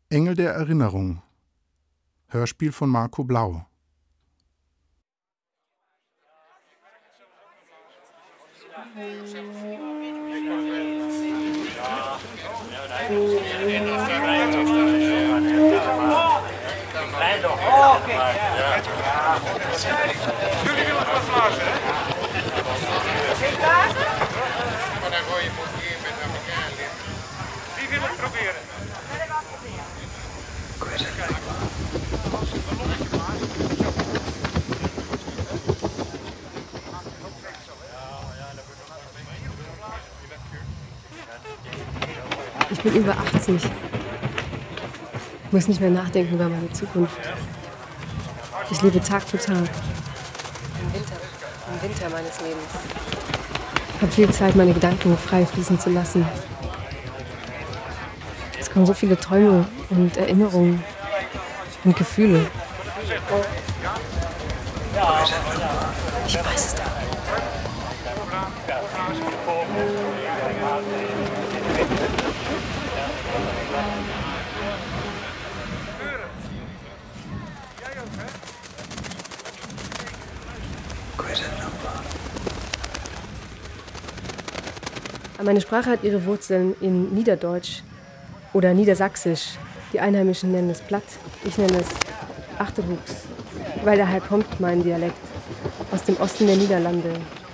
Engel der Erinnerung. Hörspiel von Marco Blau. Jullie willen wat glazen, hè? Geen glazen? Maar dan gooi je moet hier met elkaar liggen. Wie wil het proberen? Ich bin über 80. Ich muss nicht mehr nachdenken über meine Zukunft. Ich lebe Tag für Tag. Im Winter meines Lebens. Ich habe viel Zeit, meine Gedanken frei fließen zu lassen. Es kommen so viele Träume und Erinnerungen und Gefühle. Ich weiß es doch. Meine Sprache hat ihre Wurzeln in Niederdeutsch oder Niedersächsisch. Die Einheimischen nennen es Platt, ich nenne es Achterhoeks, weil daher kommt mein Dialekt, aus dem Osten der Niederlande.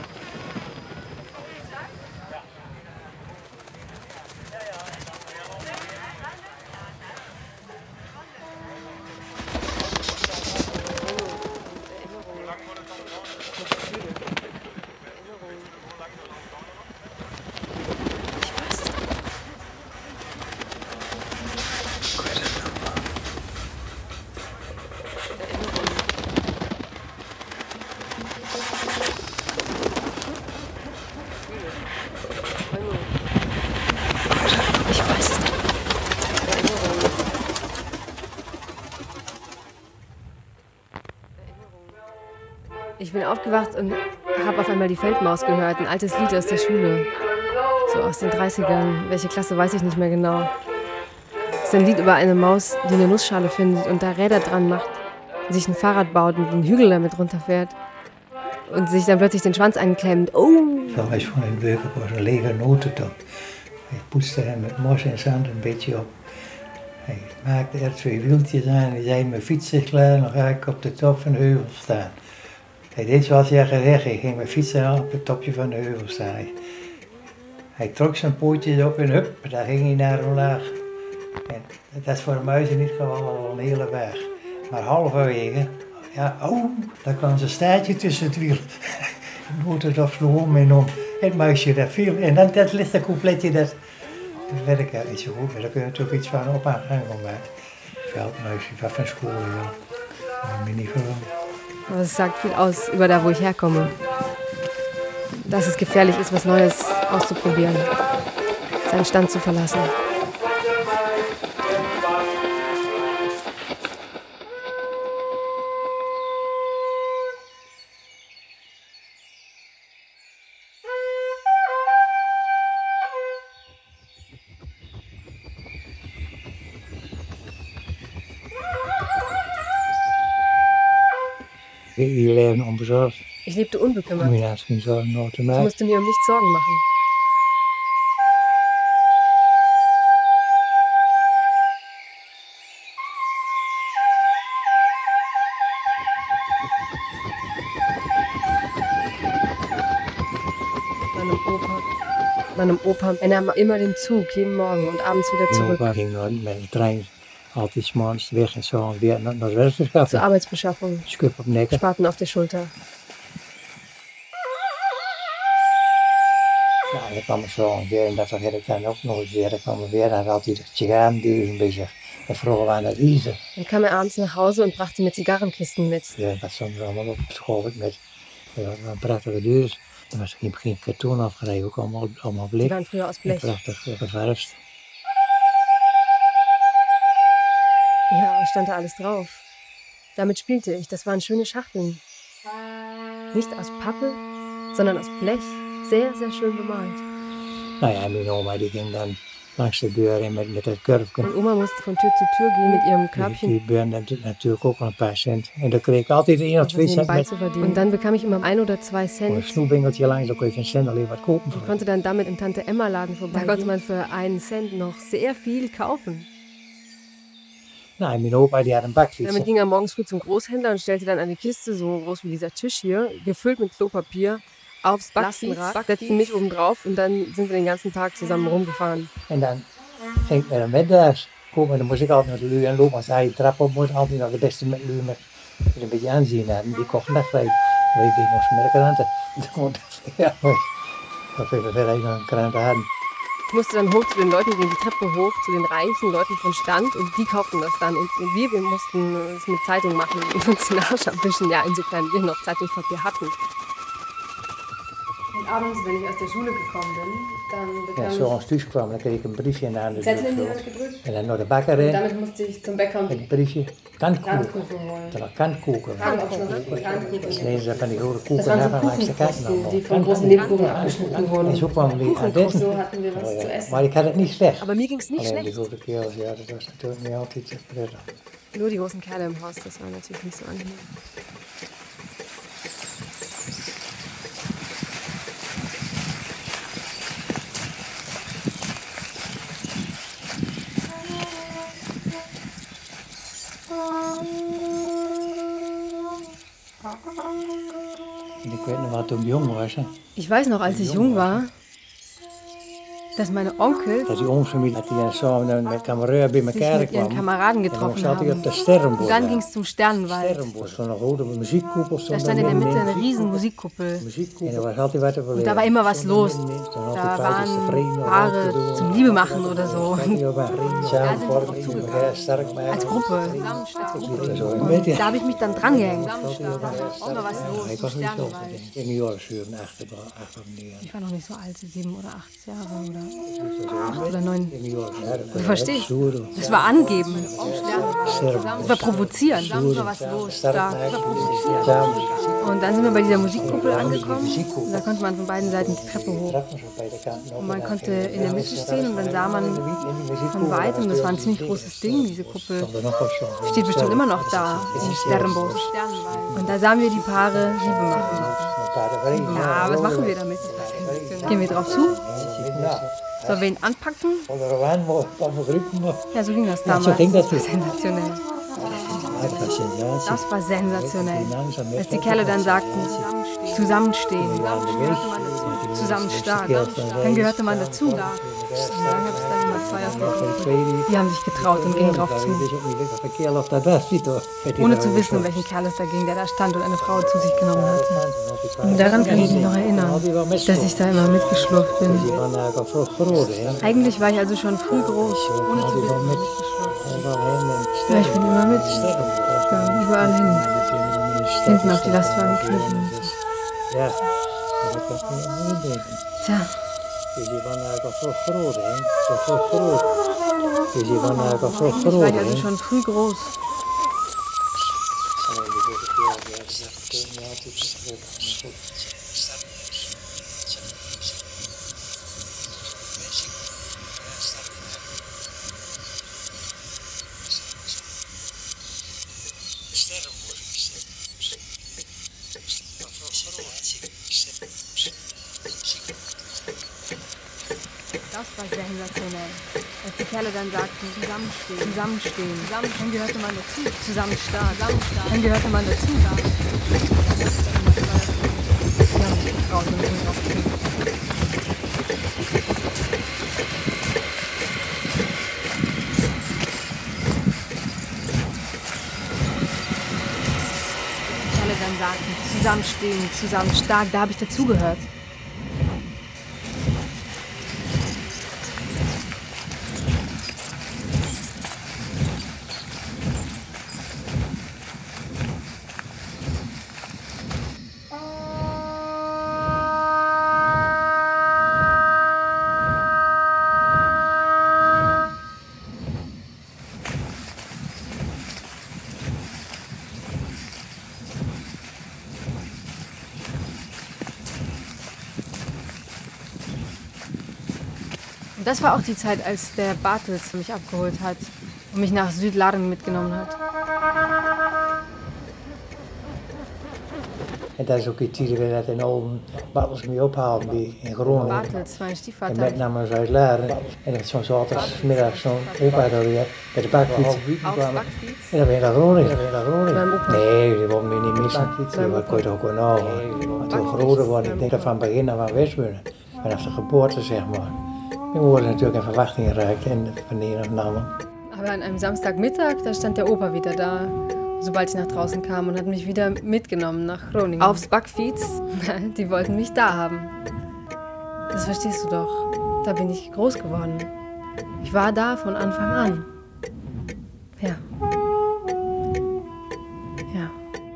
Ich bin aufgewacht und habe auf einmal die Feldmaus gehört, ein altes Lied aus der Schule. So aus den 30ern. Welche Klasse, weiß ich nicht mehr genau. Es ist ein Lied über eine Maus, die eine Nussschale findet und da Räder dran macht, sich ein Fahrrad baut und einen Hügel damit runterfährt und sich dann plötzlich den Schwanz einklemmt. Oh! Zo was van een burger was een lege notendop. Ik poetste hem met mos en zand een beetje op. Hij maakte er 2 wieltjes aan en zei: mijn fiets is klaar, dan ga ik op de top van de heuvel staan. Hij deed zoals hij gezegd, ik ging mijn fiets aan op het topje van de heuvel staan. Hij trok zijn pootjes op en hup, daar ging hij naar omlaag. En dat is voor een muis in dit geval al een hele weg. Maar halverwege, ja, daar kwam zijn staartje tussen het wiel. De notendop sloeg om en om. Het muisje dat viel. En dan dat lichte coupletje, dat werkt niet zo goed. Maar daar kun je natuurlijk iets van op aangaan maken. Veldmuisje van school, ja. Maar mir niet verwonderd. Aber es sagt viel aus über da, wo ich herkomme. Dass es gefährlich ist, was Neues auszuprobieren. Seinen Stand zu verlassen. Je leven onbezorgd. Ich lebte unbekümmert. Moet je naast geen zorgen over te Ich maken. musste mir um nichts Sorgen machen. Meinem Opa, er nahm immer den Zug, jeden Morgen und abends wieder Mijn zurück. opa ging met de trein altijd 's morgens weg en zo weer naar het westen. Zur Arbeitsbeschaffung, Schub op nek. Spaten auf der Schulter. Ja, dan kwam ik zo weer en dat vergeet ik dan ook nooit weer. Dan kwam er weer, dan had hij de sigarenduur bezig. En vroegen we aan het eten. Dann kam er abends nach Hause und brachte mir Zigarrenkisten mit. Ja, dat stond er allemaal op school met een prachtige deur. Er was geen karton afgereden, ook allemaal Die blik. waren früher aus En Blech. prachtig ververfd. Ja, stand da alles drauf. Damit spielte ich. Das waren schöne Schachteln. Nicht aus Pappe, sondern aus Blech. Sehr, sehr schön bemalt. Nou ja, mijn oma die ging dan langs de deur in met dat kurfje. Und Oma musste von Tür zu Tür gehen mit ihrem Körbchen, Die Bären natuurlijk ook al een paar cent. En dan kreeg ik altijd 1 of 2 um cent nebenbei met zu verdienen. Und dann bekam ich immer 1 oder 2 een Cent. snoepwinkeltje langs. Dan kon je voor een cent alleen wat kopen. Ich konnte dann damit im Tante-Emma-Laden vorbei. Da konnte man für 1 Cent noch sehr viel kaufen. Nou, en mijn opa die had een bakfiets. Damit ging er morgens früh zum Großhändler und stellte dann eine Kiste, so groß wie dieser Tisch hier, gefüllt mit Klopapier, aufs Lastenrad, setzten mich oben drauf und dann sind wir den ganzen Tag zusammen rumgefahren. En dan ging ik met hem middags komen. Dan moest ik altijd naar de lui en lopen. Als hij de trap op moet, altijd nog het beste met lui met een beetje aanzien hadden. Die kochten echt wij. Wij moesten met de kranten. Ja, dat we verder nog een kranten hadden. Ich musste dann hoch zu den Leuten gehen, die Treppe hoch, zu den reichen Leuten von Stand und die kauften das dann. Und wir mussten es mit Zeitung machen und uns den Arsch abwischen, ja, insofern wir noch Zeitungspapier hatten. Und abends, wenn ich aus der Schule gekommen bin, dann bekam Ja, zo ons thuis kwam, dan kreeg ik een briefje naar de Zettel in die deur. Hand gedrückt. En dan naar de bakker Und in. damit musste ich zum Bäcker Met und het briefje. Kantkoeken. Pfannkuchen holen. Dat was kantkoeken. Fragen, ob es noch Pfannkuchen Dus gibt. nee, ze van die grote Das koeken waren so hebben langs de kant Kuchenposten, die von großen Lebkuchen abgeschnitten En wurden. zo kwamen we aan dit. So hatten wir was zu essen. Maar ik had het niet slecht. Aber mir ging es nicht Alleen die schlecht. grote kerels, ja, dat was natuurlijk niet altijd zo prettig. Nur die großen Kerle im Haus, das war natürlich nicht so angenehm. En ik weet nog wat toen ik jong was, hè, Ich weiß noch, als ich jung war, dass meine Onkels dat die ooms-familie, dat die dan samen met kameraden bij sich elkaar mit ihren kwamen. Kameraden En dan getroffen zat ik haben. op de Sterrenbos. Und dann ging es zum Sternenwald. Sterrenbos, zo'n grote muziekkoepel. Da stand in der Mitte eine riesen Musikkuppel. En er was altijd wat te beleven. Und da war immer was los. Dan had Da die paardjes te waren vrienden, om Paare wat te doen. zum Liebe machen oder so. Samen vormen, die elkaar sterk maken. Als Gruppe. Zo een beetje. Da habe ich mich dann dran gehängt. Immer was los Ik zum was niet zo. Sternenwald. In New York zuren achter me. Ich war noch nicht so alt, 7 oder 8 Jahre oder 8 oder 9. In New York. Du verstehst? Das war angeben. Sterren. Das war provozieren. Immer was los. Da. Das war provozieren. Samen. Und dann sind wir bei dieser Musikkuppel angekommen. Und da konnte man von beiden Seiten die Treppe hoch. Trappen zo bij de kanten op. Und man konnte in der Mitte stehen und dann sah man von weitem, das war ein ziemlich großes Ding, diese Kuppel. Steht bestimmt immer noch da, in Sternenbos. Und da sahen wir die Paare Liebe machen. Ja, was machen wir damit? Gehen wir drauf zu? Sollen wir ihn anpacken? Ja, so ging das damals. so ging das. Das war sensationell. Das war sensationell. Dass die Kerle dann sagten, zusammenstehen, zusammen stark. Dann gehörte man dazu. Und dann gab es dann immer 2 aus der Gruppe. Die haben sich getraut und gingen drauf zu. Ohne zu wissen, um welchen Kerl es da ging, der da stand und eine Frau zu sich genommen hatte. Und daran kann ich mich noch erinnern, dass ich da immer mitgeschlurft bin. Eigentlich war ich also schon früh groß, ohne zu wissen, wo ich mitgeschlurft. Ja, ich bin immer mitgegangen, überall hin. Hinten auf die Lastwagen kriechen und so. Ja, Tja, die waren eigenlijk al veel groot, hè? Zo veel groot. Die waren eigenlijk al veel eigentlich war groot, ich also hè? schon früh groß. Das war sensationell. Als die Kerle dann sagten, zusammenstehen. Dann gehörte man dazu. Zusammen stark. Dann gehörte man dazu. Die haben sich getraut und gingen drauf zu. Die Kerle dann sagten, zusammenstehen, zusammen stark. Da habe ich dazugehört. Das war auch die Zeit, als der Bartels mich abgeholt hat und mich nach Südlaren mitgenommen hat. En dat is ook iets die we dat in Olden Bartels mee ophaalden in Groningen. Bartels, mijn En stiefvater. met name uit Laren. En dat zo'n zaterdagmiddag zo'n opa daar weer met de bakfiets. En dan ben je naar Groningen. Nee, die wilden me niet missen. Dat kon je ook wel nagaan. Want toen groter was, ik denk dat van begin af aan wist worden. Vanaf de geboorte, zeg maar. We worden natuurlijk in verwachting geraakt en van de een op de ander. Aber an einem Samstagmittag, da stand der Opa wieder da, sobald ich nach draußen kam und hat mich wieder mitgenommen nach Groningen. Aufs Backfiets, die wollten mich da haben. Das verstehst du doch. Da bin ich groß geworden. Ich war da von Anfang an. Ja. Ja.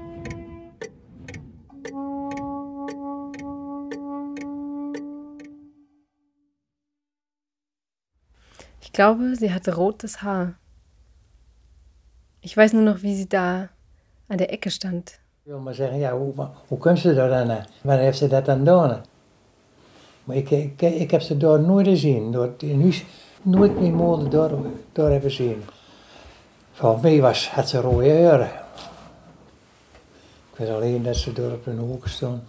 Ich glaube, sie hatte rotes Haar. Ich weiß nur noch, wie sie da an der Ecke stand. Ik wil maar zeggen, ja, hoe komt ze daar dan? Wanneer heeft ze dat dan gedaan? Maar ik heb ze daar nooit gezien. In huis nooit mijn moeder daar hebben gezien. Volgens mij had ze rode haren. Ik weet alleen dat ze daar op hun hoek stond.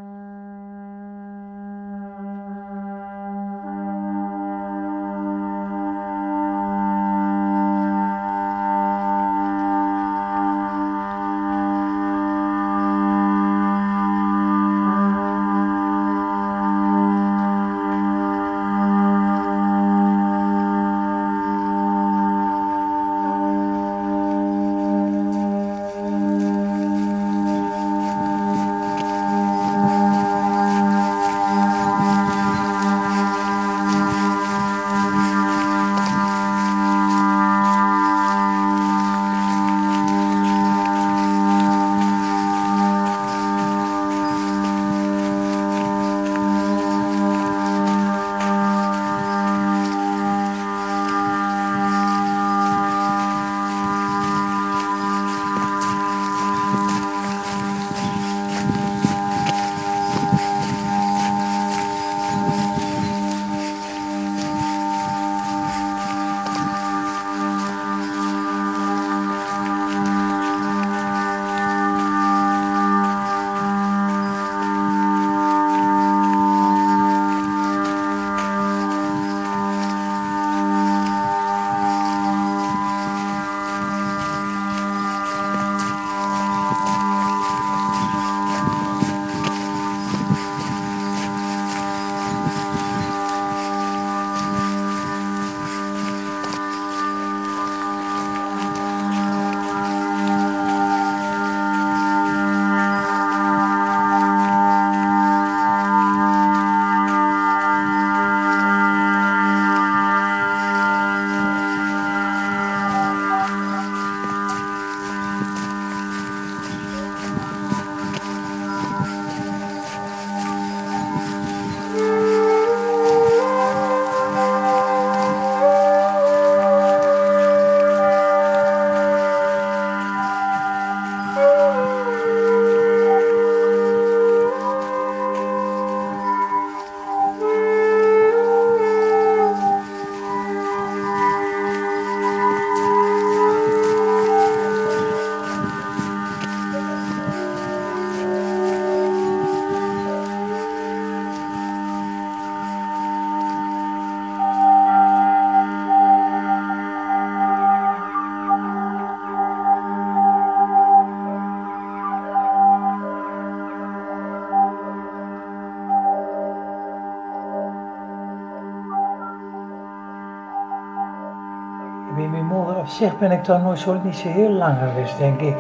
Bij mijn moeder op zich ben ik dan nooit niet zo heel lang geweest, denk ik.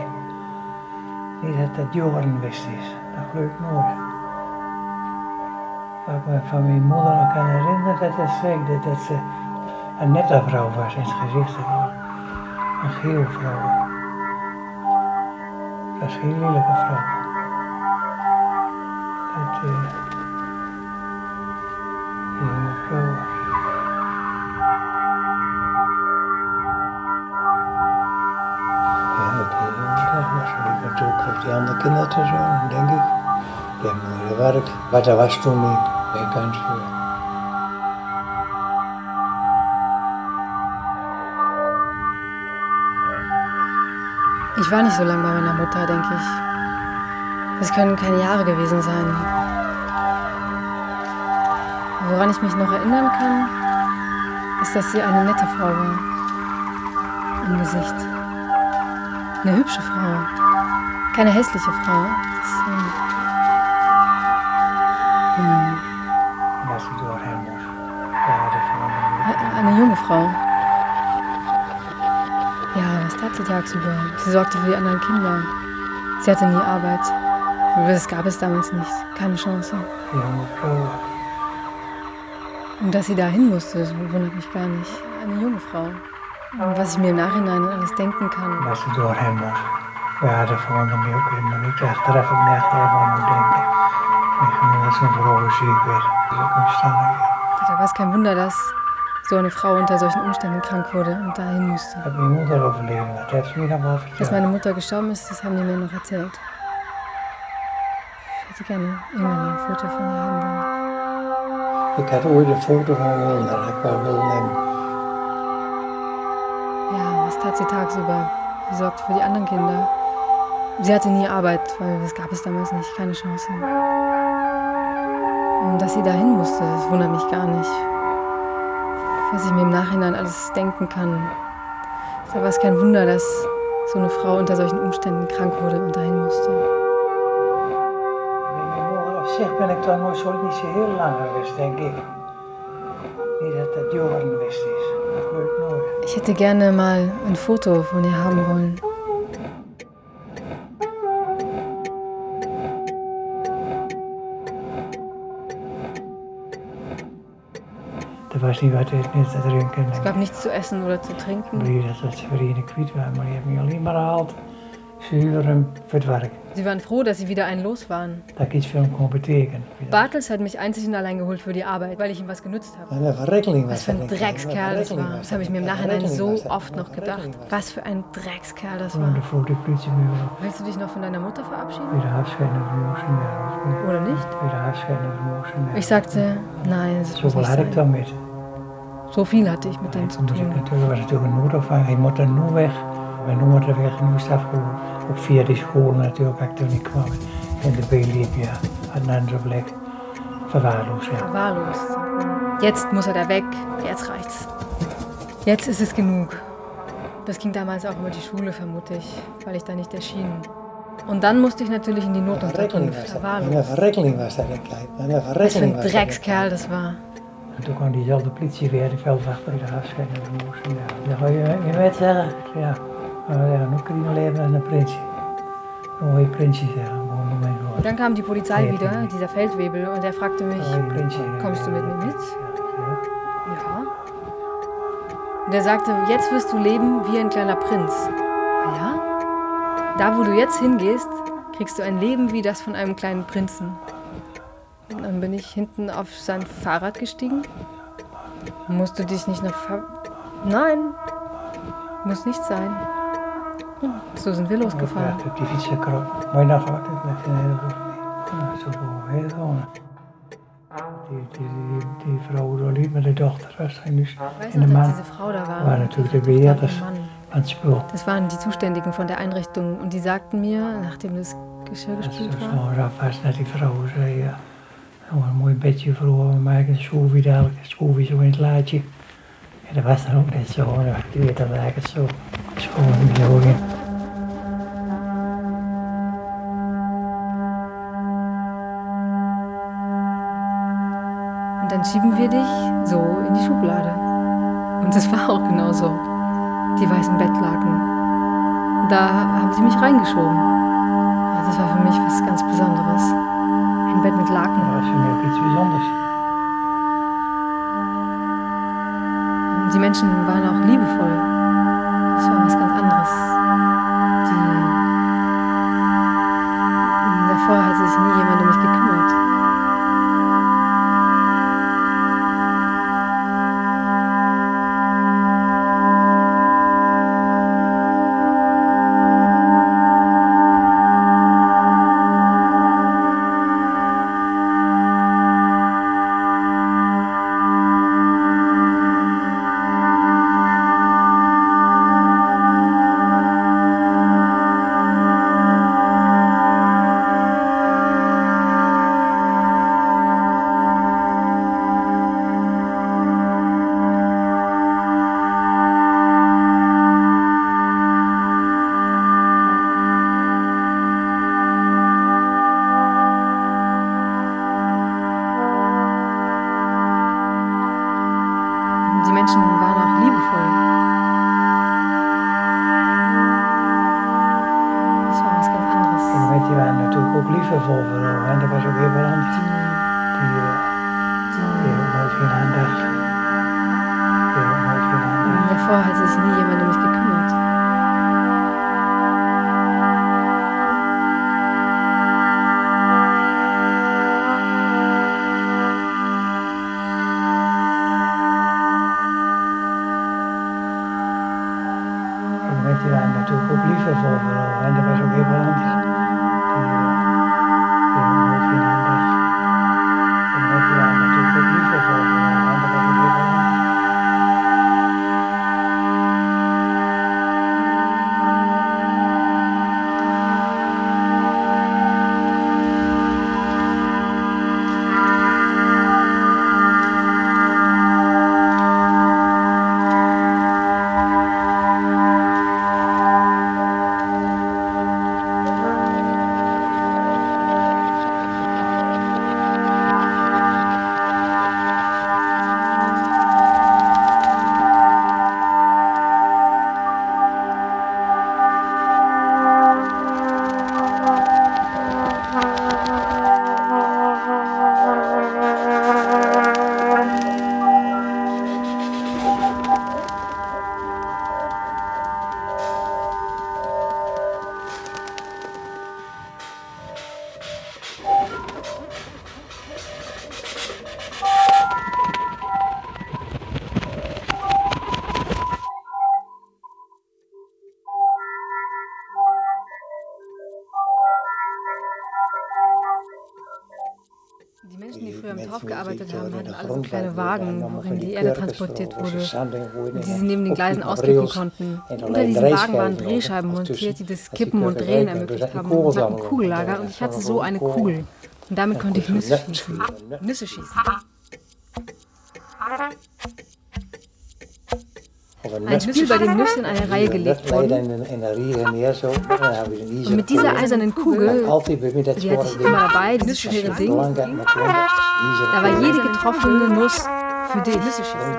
Niet dat dat jaren geweest is, dat geloof ik nooit. Wat ik me van mijn moeder nog kan herinneren, dat ze een nette vrouw was in het gezicht. Een geel vrouw. Het was geen lelijke vrouw. Dat een jonge vrouw. Natuurlijk ook die andere kinderen te zorgen, denk ik. Die hebben mooi gewerkt. Maar dat was toen niet. Geen kans voor. Ich war nicht so lange bei meiner Mutter, denke ich. Das können keine Jahre gewesen sein. Woran ich mich noch erinnern kann, ist, dass sie eine nette Frau war. Im Gesicht. Eine hübsche Frau. Keine hässliche Frau. Was sie doorheen moest. Ja, eine junge Frau. Ja, was tat sie tagsüber? Sie sorgte für die anderen Kinder. Sie hatte nie Arbeit. Das gab es damals nicht. Keine Chance. Junge Frau. Und dass sie da hin musste, das wundert mich gar nicht. Eine junge Frau. Und was ich mir im Nachhinein alles denken kann. Was sie doorheen moest. Ja, dat verwondert mich ook helemaal niet. Achteraf heb ik niet echt helemaal moet denken. Ik vind dat zo'n vrouw ziek werd. Dat is ook omstandigheid. Da war es kein Wunder, dass so eine Frau unter solchen Umständen krank wurde und dahin musste. Hat meine Mutter overleden, dat heeft ze mir nog wel verteld. Dass meine Mutter gestorben ist, das haben die mir noch erzählt. Ich hätte gerne irgendwann mal ein Foto von ihr haben wollen. Ik had ooit een foto van willen, dat ik wel wilde nemen. Ja, was tat sie tagsüber? Sie sorgte für die anderen Kinder. Sie hatte nie Arbeit, weil das gab es damals nicht, keine Chance. Und dass sie dahin musste, das wundert mich gar nicht. Was ich mir im Nachhinein alles denken kann. Da war es kein Wunder, dass so eine Frau unter solchen Umständen krank wurde und dahin musste. Op zich ben ik dan nooit zo niet zo heel lang geweest, denk ik. Niet dat dat jaren geweest is. Dat gebeurt nooit. Ich hätte gerne mal ein Foto von ihr haben wollen. Er was niet wat niet te drinken. Es gab nichts zu essen oder zu trinken. Blij dat ze vrienden kwijt waren, maar die hebben me alleen maar gehaald. Zuur en voor het werk. Sie waren froh, dass sie wieder einen los waren. Dat ik iets voor hem kon betekenen. Bartels hat mich einzig und allein geholt für die Arbeit, weil ich ihm was genützt habe. Eine Verreckening Was für ein Dreckskerl das war. Das habe ich mir im Nachhinein so oft noch gedacht. Was für ein Dreckskerl das war. Voor de politiebureau. Willst du dich noch von deiner Mutter verabschieden? Wieder Afscheid nemen moesten. Oder nicht? Wieder Afscheid nemen moesten. Ich sagte, nein, das muss Zoveel nicht had ik sein. dan met. So viel hatte ich mit denen zu Toen moest ik tun. natuurlijk, was natuurlijk een noodopvang. Hij moest dan nu weg. Mijn moeder er weg en moest afgelopen. Op via die school natuurlijk, als ik toen niet kwam. En de B-liep, ja, aan een andere plek. Verwaarloosd, ja. Verwahrlost. Jetzt muss er da weg. Jetzt reicht's. Jetzt ist es genug. Das ging damals auch über die Schule, vermute ich, weil ich da nicht erschien. Und dann musste ich natürlich in die Notunterkunft. Verwahrlost. Een verrekkeling was dat, een klein. Een Was für verrekkeling ein was Dreckskerl das war. En toen kwam diezelfde politie weer, die veldwachter weer afscheid nemen moesten. Ja. Dan ga je weet zeggen, ja. Ja, nu kun je leven als een prinsje. Een mooie prinsje zeggen, gewoon om mijn woord. Dann kam die Polizei wieder, dieser Feldwebel, und er fragte mich, kommst du mit mir mit? Ja. Und er sagte, jetzt wirst du leben wie ein kleiner Prinz. Ja? Da, wo du jetzt hingehst, kriegst du ein Leben wie das von einem kleinen Prinzen. Und dann bin ich hinten auf sein Fahrrad gestiegen. Musst du dich nicht noch Nein, muss nicht sein. Und so sind wir losgefahren. Op die fiets gekropt. Mooi nog wat, met een hele groep. Zo heel gewoon. Die Frau da liep met de dochter, was hij nu. Ich weiß En noch, de dass man diese Frau da war. waren natuurlijk de Ein beheerders Mann. van het spul. Das waren die Zuständigen von der Einrichtung und die sagten mir, nachdem das Geschirr gespült war, Zo rap was dat die vrouw zei, ja. Nou, een mooi bedje voor we maken, een schroefje dadelijk, een schroefje zo in het laadje. En dat was dan ook net zo, die weet dan eigenlijk zo. Schoon zo in. und dann schieben wir dich so in die Schublade. Und das war auch genauso. Die weißen Bettlaken. Da haben sie mich reingeschoben. Ja, das war für mich was ganz Besonderes. Ein Bett mit Laken. Dat was voor mij ook iets bijzonders. Und die Menschen waren auch liebevoll. Das war was ganz anderes. Davor hat sich nie jemand um mich gekümmert. liefdevol verloren. En dat was ook iemand die ook nooit geen aandacht. Die ook nooit geen aandacht. Davor hat sich nie jemand um mich gekümmert. Die waren natuurlijk ook liefdevol verloren. En dat was ook iemand die ook nooit geen aandacht. En die waren natuurlijk ook liefdevol verloren. En dat was ook iemand. Die Menschen, die früher im Torf gearbeitet haben, hatten alle so kleine Wagen, worin die Erde transportiert wurde, die sie neben den Gleisen auskippen konnten. Unter diesen Wagen waren Drehscheiben montiert, die das Kippen und Drehen ermöglicht haben. Wir hatten Kugellager und ich hatte so eine Kugel. Und damit konnte ich Nüsse schießen. Nüsse schießen. Ein Spiel, bei dem Nüsse in eine Reihe gelegt wurden. Und mit dieser eisernen Kugel, die hatte ich immer dabei, dieses schwere Ding, da war jede getroffene Nuss für dich. Nüsse schießen.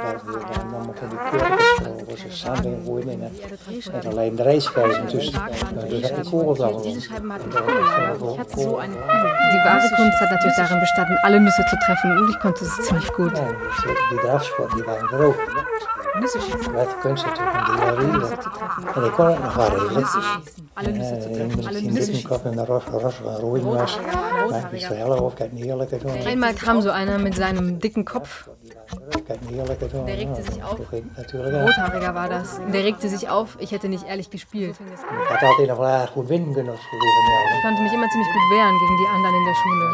Diese Scheiben hatten Kugellager und ich hatte so eine Kugel. Die wahre Kunst hat natürlich darin bestanden, alle Nüsse zu treffen und ich konnte es ziemlich gut. Die drafsport, die waren groot. Nüsse schießen. Met kunst natuurlijk, die waren Nüsse zu treffen. En ik kon het nog wel regelen. Nüsse schießen. Alle Nüsse zu treffen. Alle Nüsse schießen. Kopf in der Rost van Roden was. Maar ik zei hele hoofd, ik had een heerlijke doen. Einmal kam so einer mit seinem dicken Kopf. Der regte sich auf. Rothaariger war das. Der regte sich auf, ich hätte nicht ehrlich gespielt. Ik had altijd nog wel erg goed winnen kunnen. Ich konnte mich immer ziemlich gut wehren gegen die anderen in der Schule.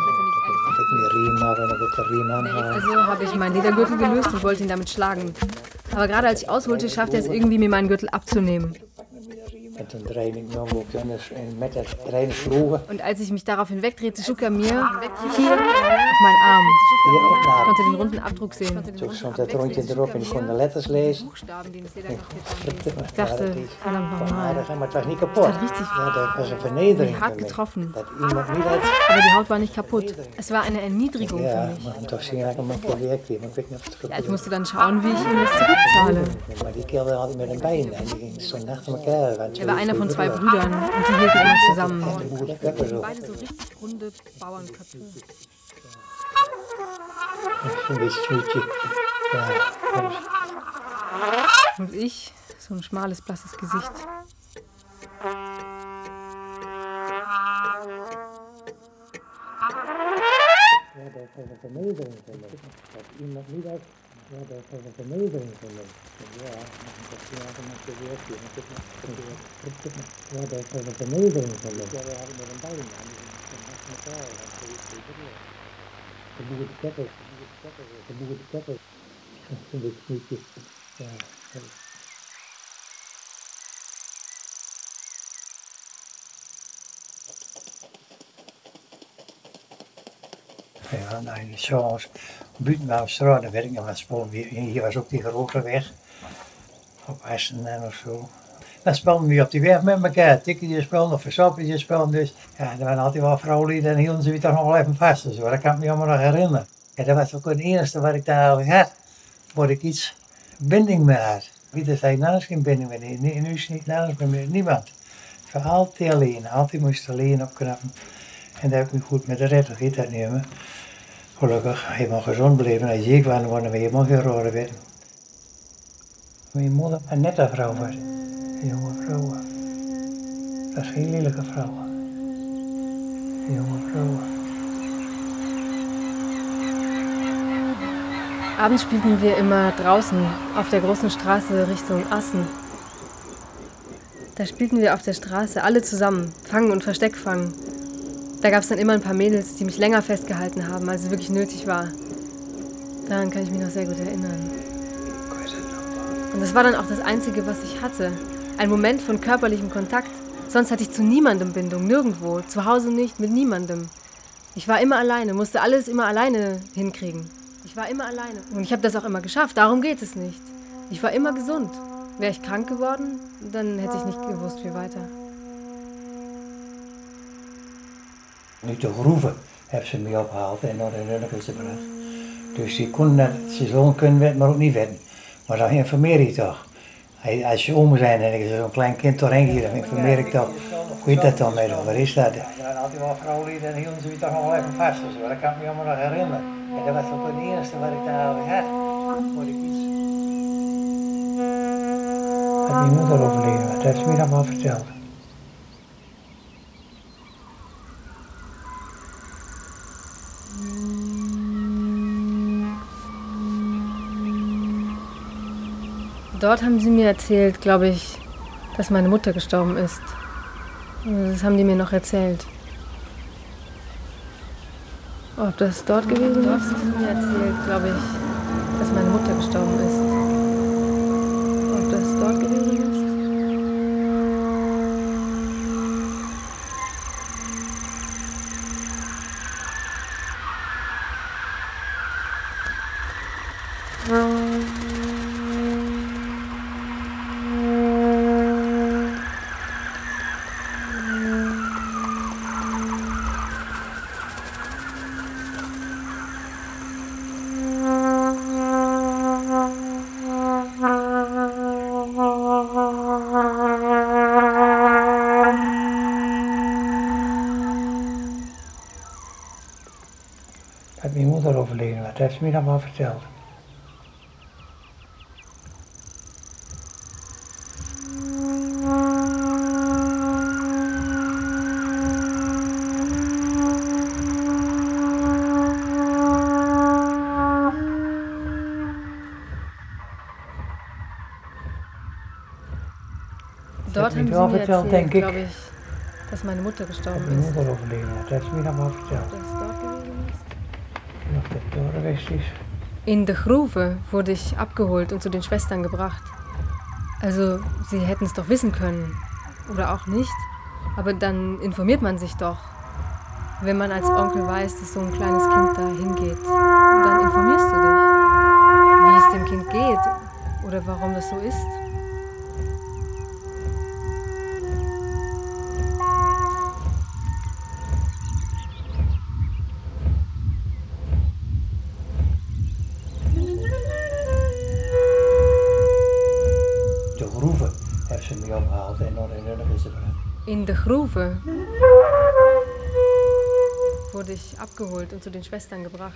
Also habe ich meinen Ledergürtel gelöst und wollte ihn damit schlagen. Aber gerade als ich ausholte, schaffte er es irgendwie, mir meinen Gürtel abzunehmen. Und als ich mich daraufhin wegdrehte, schlug er mir hier auf meinen Arm. Ich konnte den runden Abdruck sehen. Buchstaben, die das Ledergürtel. Ich dachte, verdammt nochmal. Das tat richtig weh. Hart getroffen. Aber die Haut war nicht kaputt. Es war eine Erniedrigung für mich. Ja, ich musste dann schauen, wie ich ihm das zurückzahle. Er war einer von 2 Brüdern und die hielten immer zusammen. Beide so richtig runde Bauernköpfe. Und ich, so ein schmales, blasses Gesicht. Ja, nein, zoals buiten bij straat, daar weet ik nog wat spelen. Hier was ook die grote weg. Op Essen en of zo. Dan speelden we op die weg met elkaar. Tikkertjes spelen of versappeltjes spelen. Dus ja, er waren altijd wel vrouwen en hielden ze weer toch nog wel even vast. Dus, dat kan ik me allemaal nog herinneren. En dat was ook het enige wat ik daar eigenlijk had. Waar ik iets binding mee had. Wie zei naast geen binding mee. Nu is het niet naast met niemand. Ik was altijd alleen. Altijd moest alleen opknappen. En daar heb ik me goed met de redder gegeten nemen. Gelukkig, hij mag gezond blijven. Als je ziek was, worden we helemaal geen rode werden. Mijn moeder een nette vrouw was. Een jonge vrouw. Dat is geen lelijke vrouw. Een jonge vrouw. Abends spielten wir immer draußen auf der großen Straße Richtung Assen. Da spielten wir auf der Straße alle zusammen, Fangen und Versteckfangen. Da gab es dann immer ein paar Mädels, die mich länger festgehalten haben, als es wirklich nötig war. Daran kann ich mich noch sehr gut erinnern. Und das war dann auch das Einzige, was ich hatte. Ein Moment von körperlichem Kontakt. Sonst hatte ich zu niemandem Bindung, nirgendwo, zu Hause nicht, mit niemandem. Ich war immer alleine, musste alles immer alleine hinkriegen. Ich war immer alleine. Und ich habe das auch immer geschafft, darum geht es nicht. Ich war immer gesund. Wäre ich krank geworden, dann hätte ich nicht gewusst, wie weiter. Uit de groeven hebben ze me opgehaald en naar de Nunnegus gebracht. Dus die kon naar het seizoen kunnen werden, maar ook niet werden. Maar dan informeer je toch. Als je om zijn en ik zo'n klein kind doorheen hier, dan informeer ik toch. Hoe heet dat dan met? Waar is dat? Ja, dan had hij wel vrouwen en hielden ze me toch nog wel even vast. Dus dat kan ik me allemaal nog herinneren. En dat was ook het eerste wat ik daar had. Voor ik iets. Dat mijn moeder overleden was, dat heeft ze me allemaal verteld. Dort haben sie mir erzählt, glaube ich, dass meine Mutter gestorben ist. Das haben die mir noch erzählt. Ob das dort gewesen ist? Dort haben sie mir erzählt, glaube ich, dass meine Mutter gestorben ist. Ob das dort gewesen ist? Dat mijn moeder overleden was, dat heeft ze me allemaal verteld. Dort haben sie mir erzählt, glaube ich, dass meine Mutter gestorben ist. Mijn moeder overleden was, dat heeft ze me allemaal verteld. Ob das dort gewesen ist? Of dat door geweest is. In der Gruve wurde ich abgeholt und zu den Schwestern gebracht. Also, sie hätten es doch wissen können. Oder auch nicht. Aber dann informiert man sich doch. Wenn man als Onkel weiß, dass so ein kleines Kind da hingeht. Und dann informierst du dich, wie es dem Kind geht. Oder warum das so ist. In der Gruve wurde ich abgeholt und zu den Schwestern gebracht.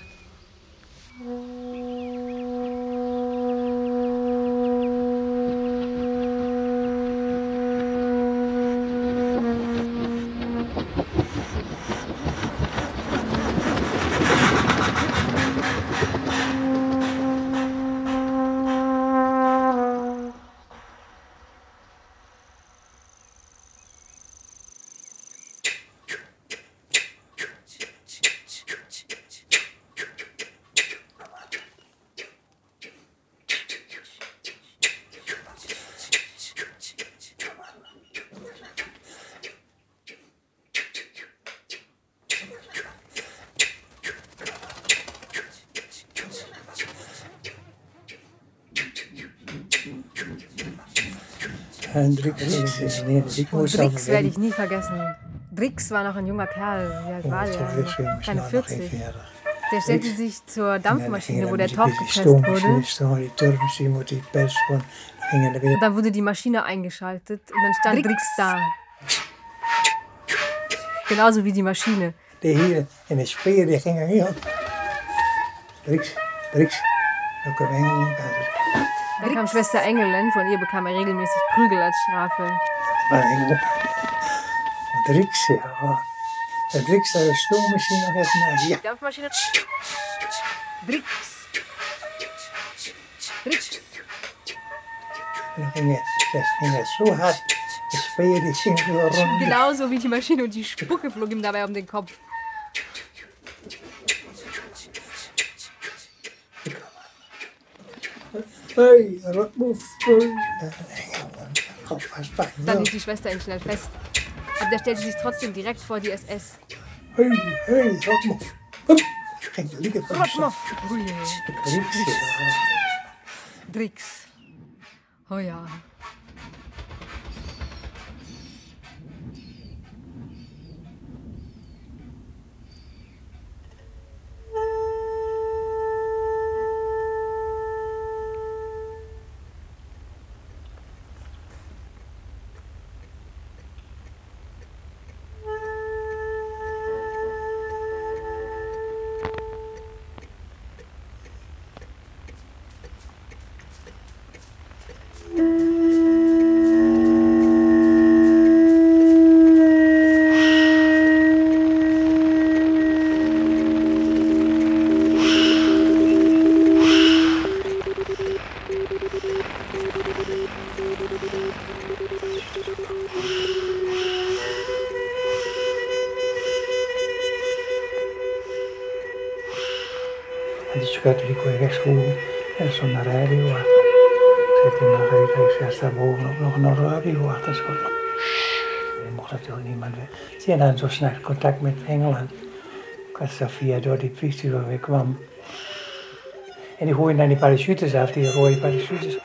Drix werde ich nie vergessen. Drix war noch ein junger Kerl. Wie alt war der? Keine 40. Der stellte sich zur Dampfmaschine, wo der Torf gepresst wurde. Und dann wurde die Maschine eingeschaltet und dann stand Drix da. Genauso wie die Maschine. die hier in de speer, die gingen heel. Driks. Dann kam Engel. Dann kam Schwester Engelen, von ihr bekam er regelmäßig Prügel als Strafe. Maar Engel. Driks, ja. De Driks, daar de stoommachine nog even naar. Ja. Dampfmaschine. Driks. En dan ging het zo hard. De speer die ging zo rond. Genauso wie die Maschine und die Spucke flog ihm dabei um den Kopf. Hey, Rotmuff. Dann hielt die Schwester ihn schnell fest. Aber der stellte sich trotzdem direkt vor die SS. Hey, Rotmuff. Ging liggen van Rotmuff. Driks. Driks. Oh ja. En die schutter die kon je wegschoven en zo naar de radio achter. Ik zet in de radio, ik zet daar bovenop nog een radio achter. Je mocht natuurlijk niemand weg. Ze hadden dan zo snel contact met Engeland. Ik was zo via door die priester waar ik kwam. En die gooien dan die parachutes af, die rode parachutes.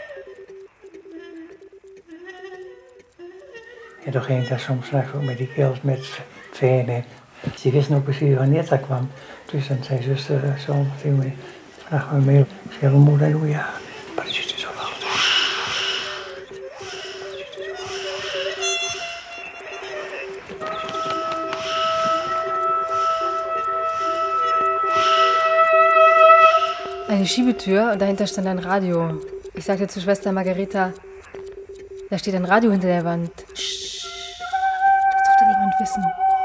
En toen ging ik daar soms nachts ook met die kerels met venen. Ze wisten ook precies wanneer dat kwam. Dus dan zei zuster zo tegen mij, vraag me mee. Ik zei, hoe moet dat doen? Ja, parachutes zo wel. Eine Schiebetür und dahinter stand ein Radio. Ich sagte zu Schwester Margareta, da steht ein Radio hinter der Wand. Psst, das durfte niemand wissen.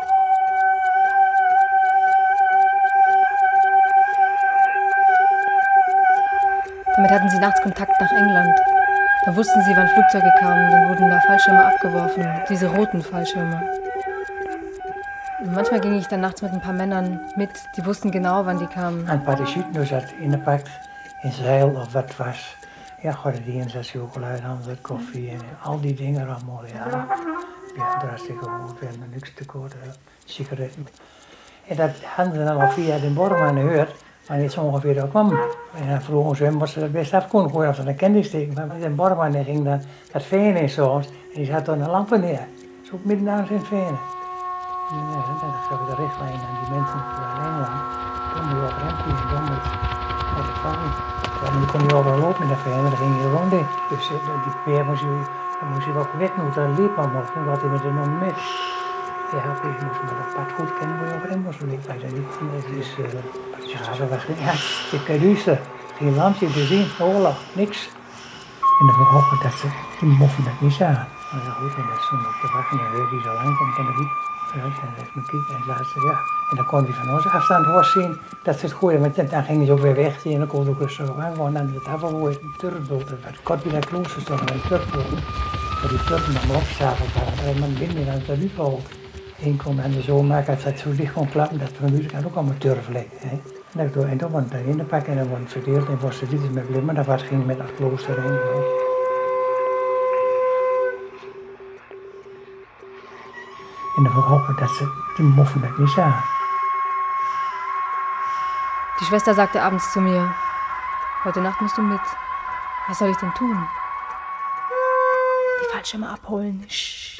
Damit hatten sie nachts Kontakt nach England. Da wussten sie, wann Flugzeuge kamen, dann wurden da Fallschirme abgeworfen, diese roten Fallschirme. Und manchmal ging ich dann nachts mit ein paar Männern mit, die wussten genau, wann die kamen. Een parachute zat ingepakt in zeil of wat was. Ja, gordijnen, chocolade, wat koffie en al die dingen allemaal. Ja, ja, hartstikke goed. We hebben niks tekort, sigaretten. En dat hadden ze dan al via de Borgman gehoord, wanneer ze ongeveer daar kwam. En dan vroegen ze hem wat ze dat best af konden gooien of ze een candy steken. Maar de Borgman ging dan dat veen in soms en die zat dan een lampen neer. Zo midden aan zijn venen. En dan gaf je de richtlijn aan die mensen in Engeland. Dan moet je over hem kiezen, dan met de vang. Dan kon je overal lopen in dat veen en dan ging je rond in. Dus die peer moest je wel weten hoe dat liep, maar morgen wat hij met de non met. Ja, ik moest me dat pad goed kennen, hoe je over hem moest lopen. Ik weet niet. Dus ja, dat was hartstikke ruzie. Geen lampje te zien, oorlog, niks. En dan hopen dat ze die moffen dat niet zagen. Maar ja goed, en dat stond op de wacht en dan hoorde hij zo lang komt en dan liep. En dan heeft me kijken en het laatste, ja. En dan kon hij van onze afstand hoor zien dat ze het gooien, want dan gingen ze ook weer weg. En dan kon ook eens zo aan, gewoon aan het afvalgooien, een turfboot. Dat kort bij dat klooster stond, een turfboot. Dat die turf nog opstapeld waren, en dan binnen aan het uitval inkomen. En de zoon maakte dat het zo dicht kon klappen, dat van de muziek ook allemaal turf leek. En dan wordt het in de pak en dan wordt het verdeeld en wordt het dit met blim, maar dat ging met dat klooster heen. En dan hopen dat ze die moffen dat nicht zagen. Die Schwester sagte abends zu mir, heute Nacht musst du mit. Was soll ich denn tun? Die Fallschirme abholen. Shh.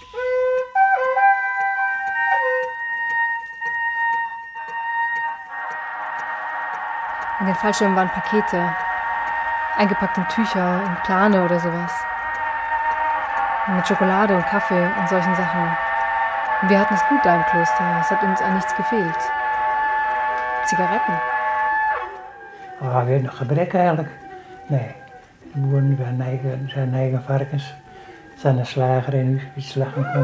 In den Fallschirmen waren Pakete, eingepackt in Tücher, in Plane oder sowas. Mit Schokolade und Kaffee und solchen Sachen. Wir hatten es gut da im Kloster. Es hat uns an nichts gefehlt. Zigaretten. Ah, we hadden nog gebrek eigenlijk. Nee. De boeren zijn eigen varkens. Zijn een slager en iets slagen kon.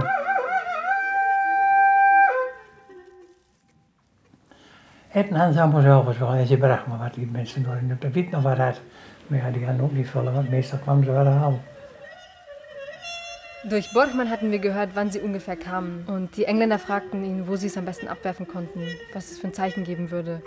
Eten hadden ze allemaal zelf wel. En ze brachten maar wat die mensen door. En de wiet nog wat uit. Maar ja, die gaan ook niet vullen, want meestal kwamen ze wel halen. Durch Borchmann hatten wir gehört, wann sie ungefähr kamen. Und die Engländer fragten ihn, wo sie es am besten abwerfen konnten, was es für ein Zeichen geben würde.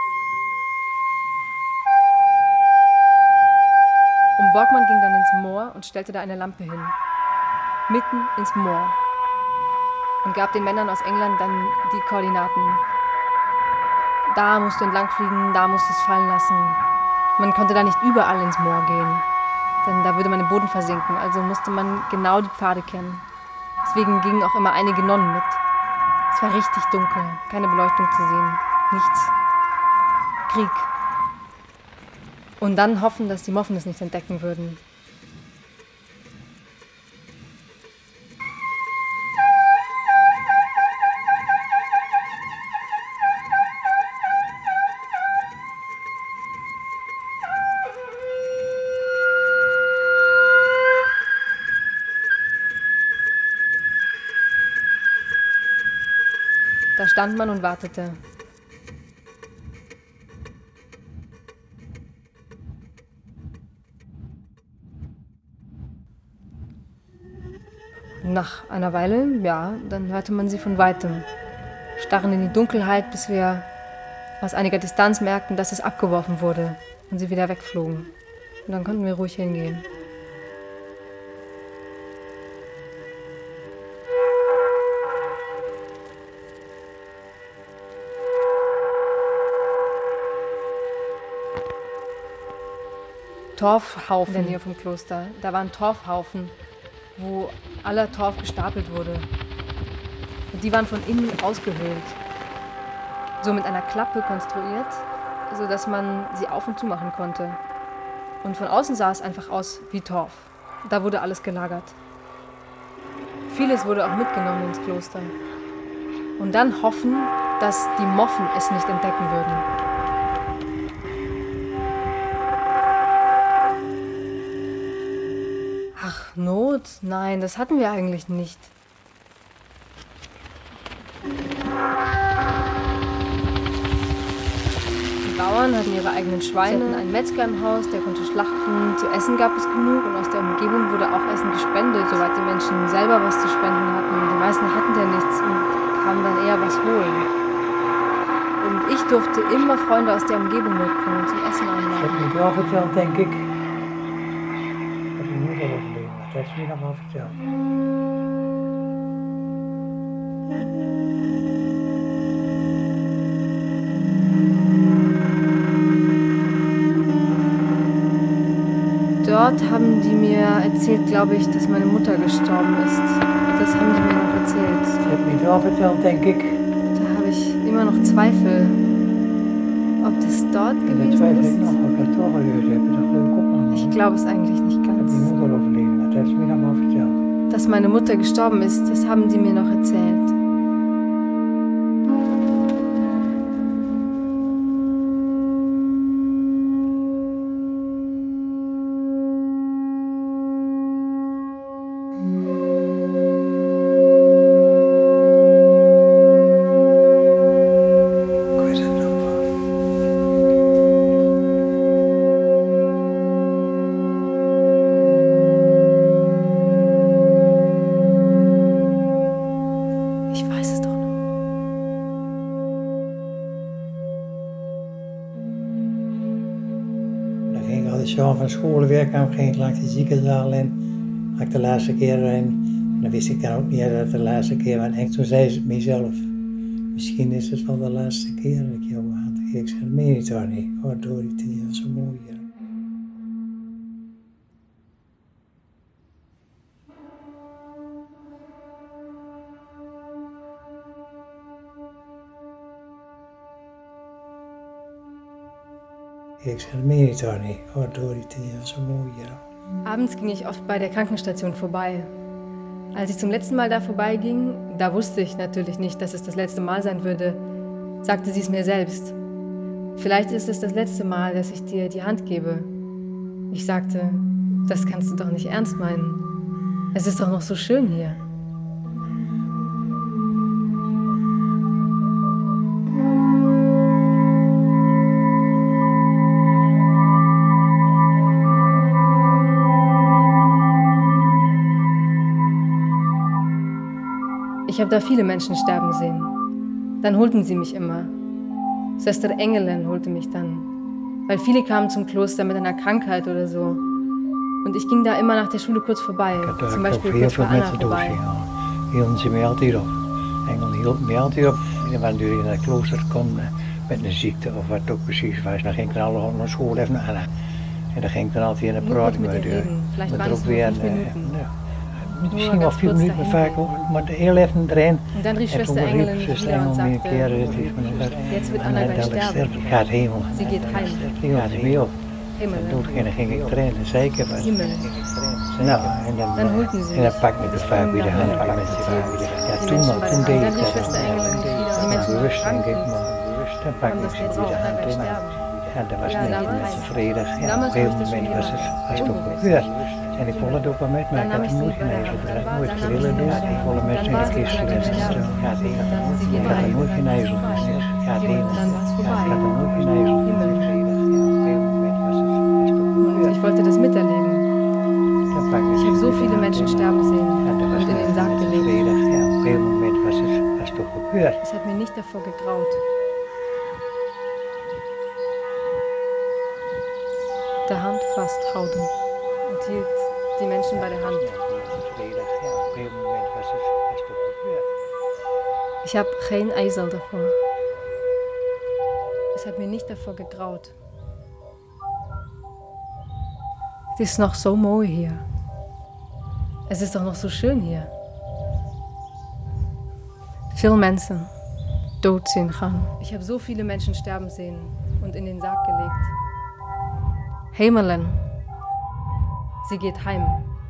Und Borchmann ging dann ins Moor und stellte da eine Lampe hin. Mitten ins Moor. Und gab den Männern aus England dann die Koordinaten. Da musst du entlang fliegen, da musst du es fallen lassen. Man konnte da nicht überall ins Moor gehen, denn da würde man im Boden versinken, also musste man genau die Pfade kennen. Deswegen gingen auch immer einige Nonnen mit. Es war richtig dunkel, keine Beleuchtung zu sehen, nichts. Krieg. Und dann hoffen, dass die Moffen es nicht entdecken würden. Da stand man und wartete. Nach einer Weile, ja, dann hörte man sie von weitem. Starren in die Dunkelheit, bis wir aus einiger Distanz merkten, dass es abgeworfen wurde und sie wieder wegflogen. Und dann konnten wir ruhig hingehen. Torfhaufen in der Nähe vom Kloster. Da waren Torfhaufen, wo aller Torf gestapelt wurde. Und die waren von innen ausgehöhlt. So mit einer Klappe konstruiert, sodass man sie auf- und zumachen konnte. Und von außen sah es einfach aus wie Torf. Da wurde alles gelagert. Vieles wurde auch mitgenommen ins Kloster. Und dann hoffen, dass die Moffen es nicht entdecken würden. Ach, Not? Nein, das hatten wir eigentlich nicht. Die Bauern hatten ihre eigenen Schweine, sie hatten einen Metzger im Haus, der konnte schlachten. Zu essen gab es genug und aus der Umgebung wurde auch Essen gespendet, soweit die Menschen selber was zu spenden hatten. Die meisten hatten ja nichts und kamen dann eher was holen. Und ich durfte immer Freunde aus der Umgebung mitbringen, zum Essen einladen. Dat heb ik wel verteld, denk ik. Dat heb ik niet wel overleven, maar dat is me nog wel verteld. Dort haben die mir erzählt, glaube ich, dass meine Mutter gestorben ist. Das haben die mir noch erzählt. Dat heb ik wel verteld, denk ik. Da habe ich immer noch Zweifel, ob das dort Dat gewesen twijfel ik ist. nog, of ik dat toch geleerd heb. Dat geloof ik ook nog niet. Ich glaube es eigentlich nicht Dat heb ganz. ik niet wel overleven, maar dat is me nog wel verteld. Dass meine Mutter gestorben ist, das haben die mir noch erzählt. Ik weet het nog wel. Ich weiß es doch noch. Dan ging ik altijd zo van school werken, ging ik langs de ziekenzaal in. Had ik de laatste keer erin. En dan wist ik dan ook niet dat het de laatste keer was. En toen zei ze mezelf, misschien is het wel de laatste keer dat ik jou aan. Ik zei, dat meen je toch niet? Oh, Dorrie, die was zo mooi hier. Ik zei, dat meen je toch niet? Oh, Dorrie, die was zo mooi hier. Abends ging ich oft bei der Krankenstation vorbei. Als ich zum letzten Mal da vorbeiging, da wusste ich natürlich nicht, dass es das letzte Mal sein würde, sagte sie es mir selbst. Vielleicht ist es das letzte Mal, dass ich dir die Hand gebe. Ich sagte, das kannst du doch nicht ernst meinen. Es ist doch noch so schön hier. Ich habe da viele Menschen sterben sehen. Dann holten sie mich immer. Schwester Engelen holte mich dann. Weil viele kamen zum Kloster mit einer Krankheit oder so. Und ich ging da immer nach der Schule kurz vorbei. Zum Beispiel kurz bei Anna vorbei. Hielden ze mij altijd op. Engelen hielden mij altijd op. En wanneer je naar het klooster komt met een ziekte of wat ook precies was, dan ging ik dan al naar school even naar Anna. En dan ging ik dan altijd in een praat met er ook weer misschien wel 4 minuten vaak, maar heel even erin. Und dann rief Schwester Engelen mich wieder und sagte, jetzt wird Anna gleich sterben. Gaat hemel. Sie geht heim. Die gaat er mee op. Himmel. En dan ging ik trainen, zeker. Himmel. Nou, Dann holten sie en mich. dan pak ik de vaak weer de hand. Ja, toen deed ik dat. Bewust denk ik, maar dan pak ik ze weer de hand in. Ja, dat was net zo vredig. Ja, op een gegeven moment was het toch gebeurd. En ik kon het ook wel met, maar ik had het nooit genezen. Ik had het nooit willen doen. Ik wilde met in de kist geweest. Ja, ik had het nooit genezen. Ja, ik had het nooit genezen. Ich wollte das miterleben. Ich habe so viele Menschen sterben sehen und in den Sarg gelegt. Ja, op een gegeven moment was het toch gebeurd. Es hat mir nicht davor gegraut. Der Hand fast Haudem und hielt die Menschen bei der Hand. Ich habe geen ijzel davor. Es hat mir nicht davor gegraut. Het is nog zo mooi hier. Es ist doch noch so schön hier. Veel mensen dood zien gaan. Ich habe so viele Menschen sterben sehen und in den Sarg gelegt. Hemelen. Sie geht heim.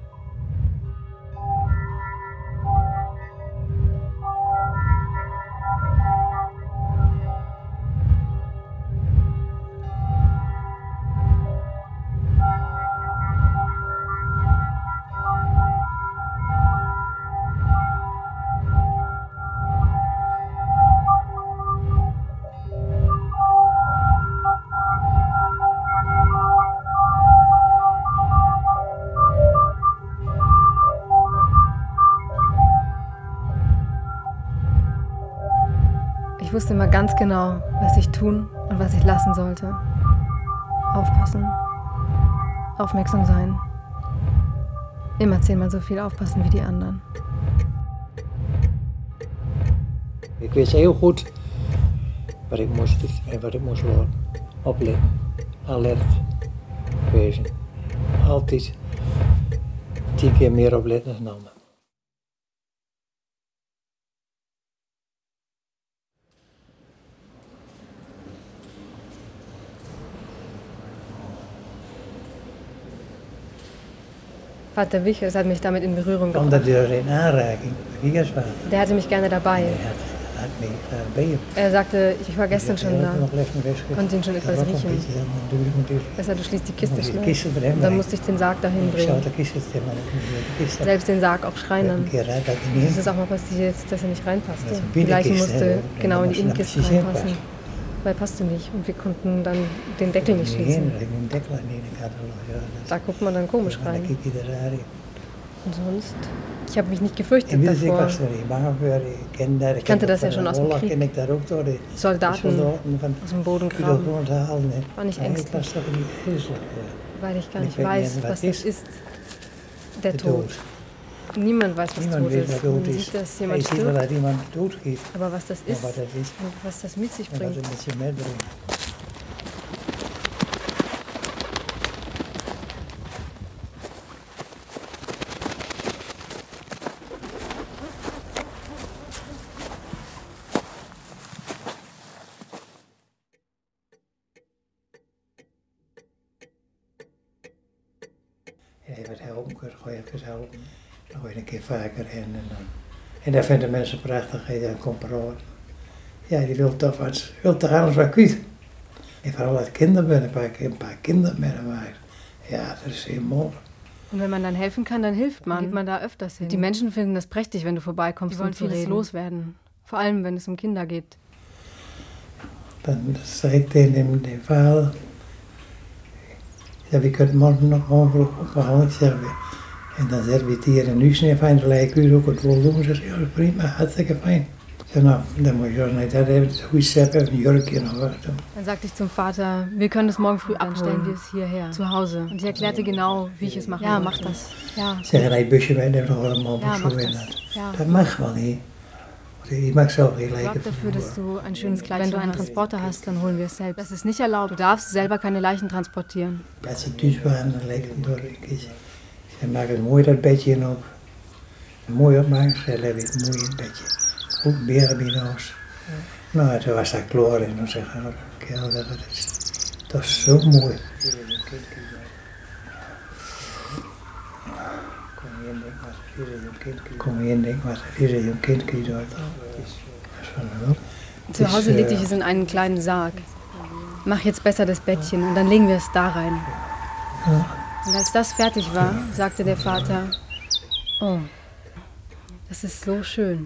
Ich wusste immer ganz genau, was ich tun und was ich lassen sollte. Aufpassen, aufmerksam sein. Immer 10-mal so viel aufpassen wie die anderen. Ik wist heel goed wat ik moest doen en wat ik moest worden. Opletten, alert wezen. Altijd 10 keer meer opletten dan anderen. Vater Wichers hat mich damit in Berührung gebracht. Omdat er in aanraking hier was. Der hatte mich gerne dabei. Hat mich bij hem. Er sagte, ich war gestern schon da, konnte ihn schon etwas riechen. Besser, du schließt die Kiste schnell. Dann musste ich den Sarg dahin bringen. Selbst den Sarg auch schreinern. Es ist auch mal passiert, dass er nicht reinpasste. Die Leiche musste genau in die Innenkiste reinpassen. Weil passte nicht und wir konnten dann den Deckel nicht schließen. Da guckt man dann komisch rein. Und sonst, ich habe mich nicht gefürchtet davor. Ich kannte das ja schon aus dem Krieg. Soldaten aus dem Boden graben. War nicht ängstlich, weil ich gar nicht weiß, was das ist, der Tod. Niemand weiß, was tot ist. Man sieht, dass jemand stirbt. Aber was das ist und was das mit sich bringt. Even helpen, kun je even helpen. Dan ga je een keer vaker heen. En dat vinden mensen prachtig. En dan komt praten. Ja, die wil toch alles wat kwijt. En vooral als kinderen binnen, een paar kinderen binnenmaken. Ja, dat is heel mooi. Und wenn man dann helfen kann, dann hilft man. Geht man da öfters hin. Die Menschen finden das prächtig, wenn du vorbeikommst, die wollen vieles loswerden. Vor allem, wenn es um Kinder geht. Dan zei ik tegen de vader, ja, we kunnen morgen nog ongeluk ophalen, zeggen we. En dan zetten we het hier in Uitsneer fijn, dan lijkt u ook het wel doen. Ze zei, ja, prima, hartstikke fijn. Ja, nou, dan moet je zo naar dat even goed zetten, een jurkje nog wat. Dann sagte ich zum Vater, wir können es morgen früh abholen. Dann stellen wir es hierher, zu Hause. Und ich erklärte genau, wie ich es mache. Ja, mach das. Ja. Zeggen, hij busje bij, dan nog allemaal zo in. Dat mag wel niet. Ich mag es auch nicht. Sorg dafür, dass du ein schönes Kleid hast. Wenn du einen Transporter hast, dann holen wir es selbst. Das ist nicht erlaubt. Du darfst selber keine Leichen transportieren. Als ze thuis waren, dan leek het door. Ze maken mooi dat bedje op. Mooi opmaken, ze hebben het mooi in het bedje. Goed berenbino's. Nou, toen was dat klaar en dan zeggen we, kerel, dat is zo mooi. Kom je in, denk maar, hier is je kind dort. Zu Hause legte ich es in einen kleinen Sarg. Mach jetzt besser das Bettchen und dann legen wir es da rein. Und als das fertig war, sagte der Vater, oh, das ist so schön.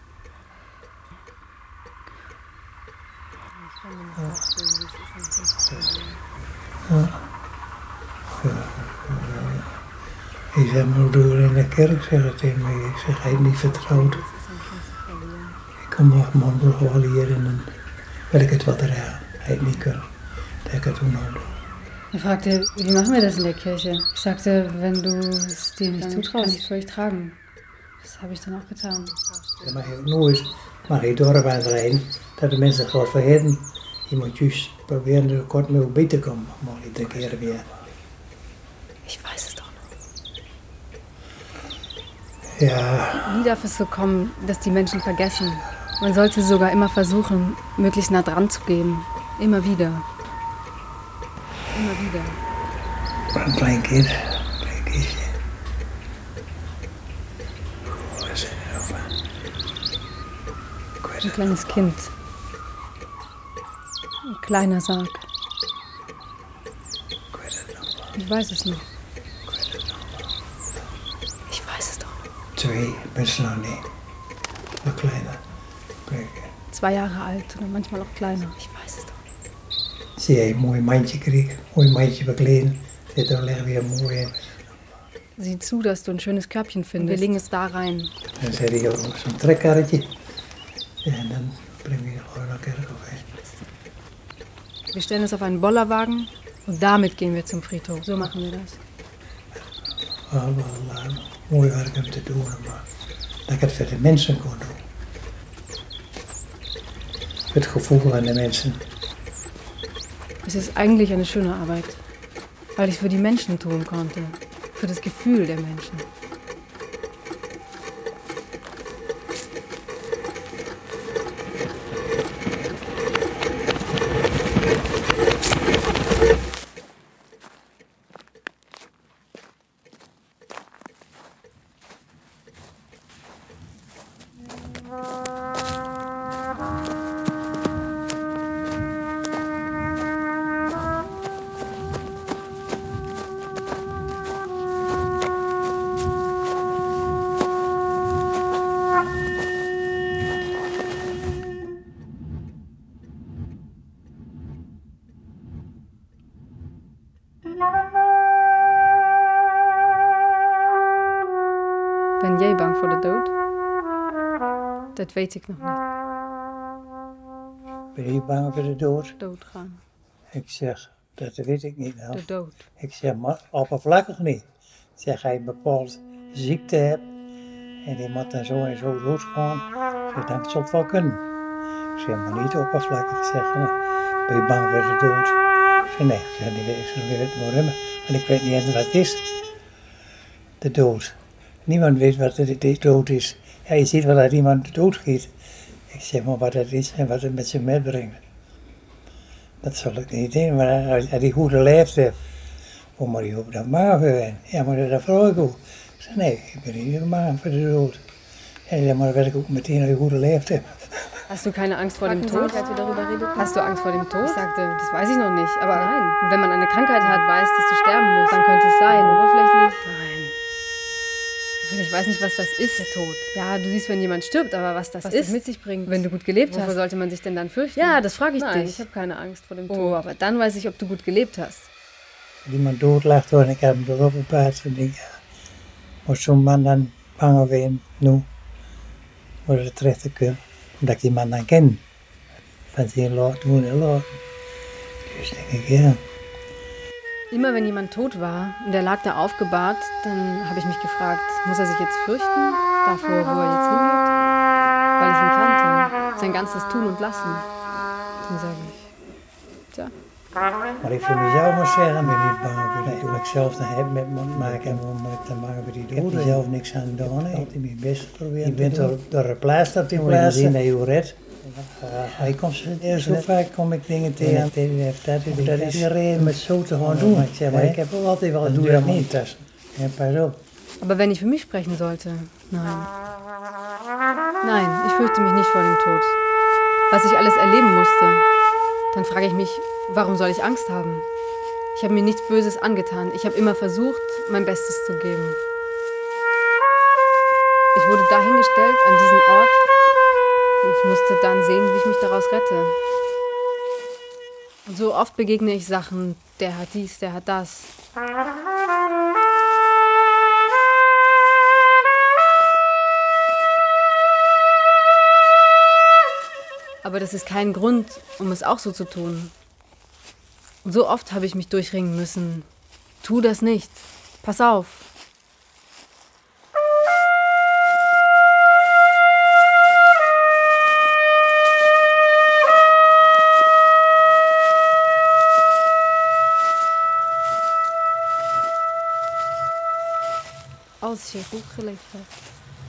Ik zeg maar door in de kerk, zeggen tegen mij. Ik zeg, hij heeft niet vertrouwd. Ik kom nog wel hier en dan wil ik het wat dragen. Hij heeft niet kunnen. Dat ik het toen nog doen. Er fragte, wie machen wir das in der Kirche? Ich sagte, wenn du es dir nicht zutraust, kann ich es für euch tragen. Das habe ich dann auch getan. Dan mag je ook nooit dorp aan rijden, dat de mensen het gewoon vergeten. Je moet juist proberen er kort mee bij te komen, maar niet te keren weer. Ich weiß es doch noch. Ja. Nie darf es so kommen, dass die Menschen vergessen. Man sollte sogar immer versuchen, möglichst nah dran zu gehen. Immer wieder. Immer wieder. Een klein kindje. Waar is het over? Ein kleines Kind. Ein kleiner Sarg. Ich weiß es noch. Ich weiß es doch noch. 2, best nog niet. Wat kleiner. 2 Jahre alt oder manchmal auch kleiner. Ich weiß es doch. Zie je een mooi mandje kreeg, mooi mandje bekleden. Zit er leggen weer mooi in. Sieh zu, dass du ein schönes Körbchen findest. Wir legen es da rein. Dan zet hij op zo'n trekkarretje. En dan brengen we gewoon naar Kerkhof heen. Wir stellen es auf einen Bollerwagen und damit gehen wir zum Friedhof. So machen wir das. Wel mooi werk om te doen, maar dat ik het voor de mensen kon doen. Für het gevoel aan de mensen. Es ist eigentlich eine schöne Arbeit, weil ich es für die Menschen tun konnte, für das Gefühl der Menschen. Ben jij bang voor de dood? Dat weet ik nog niet. Ben je bang voor de dood? Doodgaan. Ik zeg, dat weet ik niet. Nou. De dood. Ik zeg, maar oppervlakkig niet. Ik zeg, als je een bepaalde ziekte hebt en die moet dan zo en zo doodgaan, dan zal het wel kunnen. Ik zeg, maar niet oppervlakkig. Ik zeg, nou, ben je bang voor de dood? Ik zeg, nee, ik weet het maar, want ik weet niet eens wat het is. De dood. Niemand weet wat de dood is. Ja, je ziet wel dat iemand doodgaat. Ik zeg maar wat het is en wat het met zich meebrengt. Dat zal ik niet doen, maar als hij goede leeftijd heeft, hoe moet hij op de maag gaan? Ja, maar dat vraag ik ook. Ik zei, nee, ik ben niet bang voor de dood. En ja, maar dan werd ik ook meteen een goede leeftijd. Hast du keine Angst vor dem Tod? Als wir darüber redeten? Hast du Angst vor dem Tod? Ich sagte, das weiß ich noch nicht. Aber nein, wenn man eine Krankheit hat, weiß, dass du sterben musst, dann könnte es sein. Oberflächlich? Nein. Ich weiß nicht, was das ist, der Tod. Ja, du siehst, wenn jemand stirbt, aber was das mit sich bringt, wenn du gut gelebt hast. Wovor sollte man sich denn dann fürchten? Ja, das frage ich dich. Ich habe keine Angst vor dem Tod. Oh, aber dann weiß ich, ob du gut gelebt hast. Als iemand doodlag en ik heb hem erop geplaatst en ik moest zo'n man dan bang zijn nu, voor ze terecht te kunnen. Omdat ik die man dan ken. Van zijn laat doen en laat. Dus denk ik, ja. Immer wenn jemand tot war und er lag da aufgebahrt, dann habe ich mich gefragt, muss er sich jetzt fürchten, davor, wo er jetzt hingeht? Weil ich ihn kannte, sein ganzes Tun und Lassen. Dann sage ich, tja. Maar ik voor mezelf moet zeggen, ben ik niet bang voor. Toen ik zelf een heb met me maken en om te maken voor die dingen. Ik heb er zelf niks aan gedaan. Ik heb altijd mijn best geprobeerd. Je bent door een plaats op die plaats. Je dat je redt. Hij komt zo vaak kom ik dingen tegen. Dat is de reden met zo te gaan doen. Ik zeg, maar ik heb altijd wel doe dat niet. Ja, pas op. Aber wenn ich für mich sprechen sollte, nein. Nein, ich fürchte mich nicht vor dem Tod. Was ich alles erleben musste, dann frage ich mich, warum soll ich Angst haben? Ich habe mir nichts Böses angetan. Ich habe immer versucht, mein Bestes zu geben. Ich wurde dahingestellt, an diesen Ort, und ich musste dann sehen, wie ich mich daraus rette. Und so oft begegne ich Sachen, der hat dies, der hat das. Aber das ist kein Grund, um es auch so zu tun. Und so oft habe ich mich durchringen müssen. Tu das nicht. Pass auf. Als je goed geleefd hebt.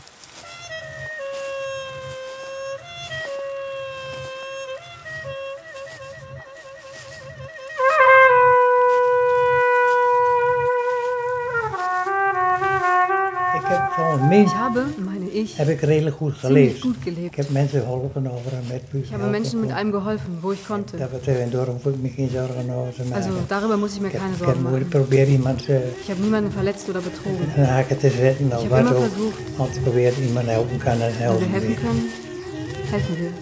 Ich habe, meine ich, heb ik redelijk goed geleefd. Gut gelebt. Ik heb mensen geholpen overal met Ich habe Menschen mit allem geholfen, wo ich konnte. Daarom moet ik me geen zorgen over te maken. Also darüber muss ich mir keine Sorgen machen. Ich habe niemanden verletzt oder betrogen. Een haken te zetten, ich habe immer versucht, als ik probeer iemand helpen kan en helpen. Wenn wir helfen können, helfen wir.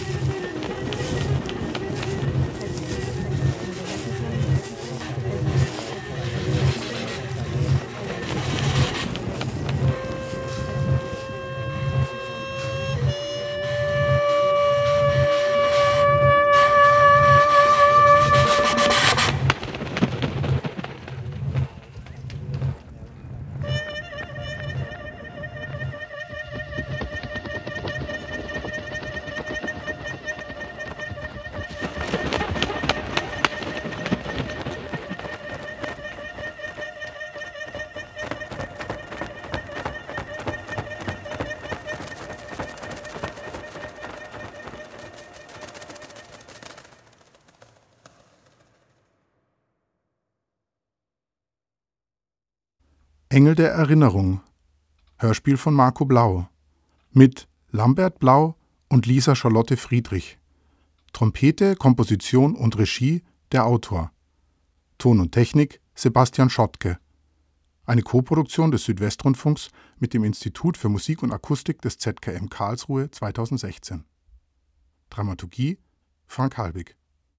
Engel der Erinnerung. Hörspiel von Marco Blau. Mit Lambert Blau und Lisa Charlotte Friedrich. Trompete, Komposition und Regie der Autor. Ton und Technik Sebastian Schottke. Eine Koproduktion des Südwestrundfunks mit dem Institut für Musik und Akustik des ZKM Karlsruhe 2016. Dramaturgie Frank Halbig.